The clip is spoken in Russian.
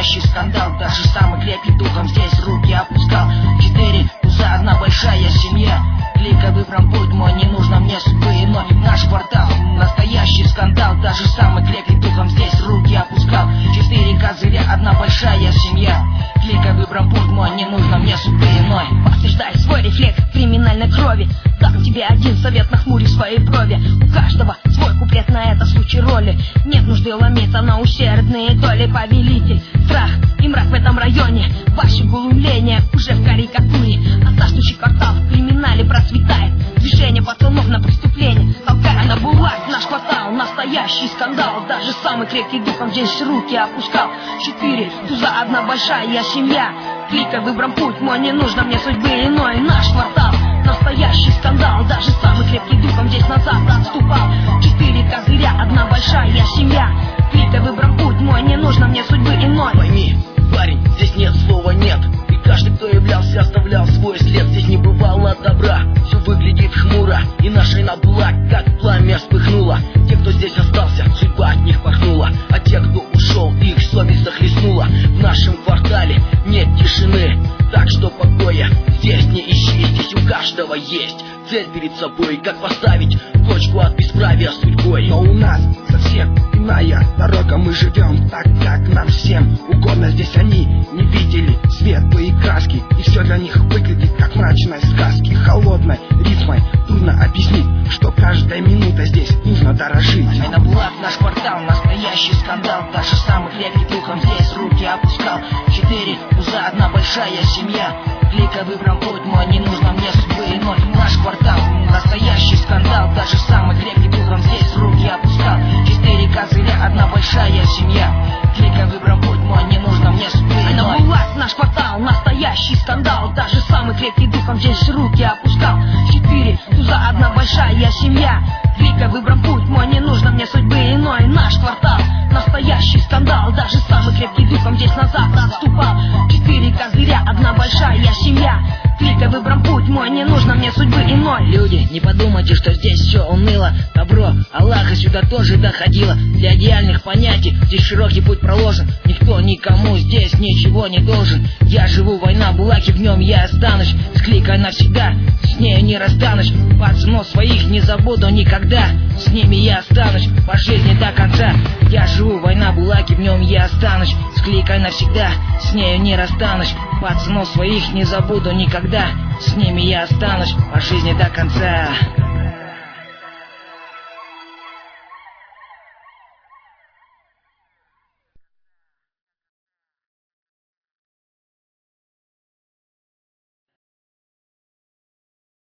настоящий скандал. Даже самый крепкий духом здесь руки опускал. 4 туза, одна большая семья. Клика выбран путь мой, не нужно мне судьбы иной. Наш квартал, настоящий скандал. Даже самый крепкий духом здесь руки опускал. 4 козыря, одна большая семья. Клика выбран путь мой, не нужно мне судьбы иной. Подтверждай свой рефлекс криминальной крови. Дам тебе один совет, нахмурив свои брови. У каждого свой куплет на это случай роли. Нет нужды ломиться на усердные доли. Повелитель, страх и мрак в этом районе. Ваше глумление уже в карикатуре. А царствующий квартал в криминале процветает. Движение пацанов на преступление толкает на булак. Наш квартал, настоящий скандал. Даже самый крепкий духом здесь руки опускал. 4 туза, одна большая семья. Клика выбран путь мой, не нужно мне судьбы иной. Наш квартал, настоящий скандал. Даже самый крепкий духом здесь назад отступал. 4 козыря, одна большая семья. Клика выбран путь мой, не нужно мне судьбы иной. Пойми, парень, здесь нет слова нет. И каждый, кто являлся, оставлял свой след. Здесь не бывало добра, все выглядит хмуро. И наша война была, как пламя вспыхнула. Те, кто здесь остался, судьба от них пахнула. А те, кто ушел, их совесть захлестнула. В нашем квартале нет тишины, так что покоя здесь не ищи. Здесь у каждого есть цель перед собой, как поставить точку от бесправия судьбой. Но у нас совсем иная дорога, мы живем так, как нам всем угодно. Здесь они не видели светлые краски, и все для них выглядит как мрачной сказки. Холодной рифмой трудно объяснить, что каждая минута здесь нужно дорожить. Айнабулак, наш квартал, настоящий скандал. Даже самый крепкий духом здесь руки опускал. 4 туза, одна большая семья. Клика выбран путь мой, не нужно мне судьбы иной. Наш квартал, настоящий скандал. Даже самый крепкий духом здесь руки опускал. 4 козыря, одна большая семья. Клика выбран путь мой, не нужно мне судьбы иной. Айнабулак, наш квартал, настоящий скандал. Даже самый крепкий духом здесь руки опускал. 4 туза, одна большая семья. Клика выбран путь мой, не нужно мне судьбы иной. Наш квартал, настоящий скандал. Даже самый крепкий духом здесь назад отступал. 4 козыря, одна большая семья. Клика выбран путь мой, не нужно мне судьбы иной. Люди, не подумайте, что здесь все уныло. Добро Аллаха сюда тоже доходило. Для идеальных понятий здесь широкий путь проложен. Никто никому здесь ничего не должен. Я живу, война, булаки, в нем я останусь. С кликой навсегда, с нею не расстанусь. Пацанов своих не забуду никогда. С ними я останусь по жизни до конца. Я живу, война, булаки, в нем я останусь. С кликой навсегда, с нею не расстанусь. Пацанов своих не забуду никогда. С ними я останусь по жизни до конца.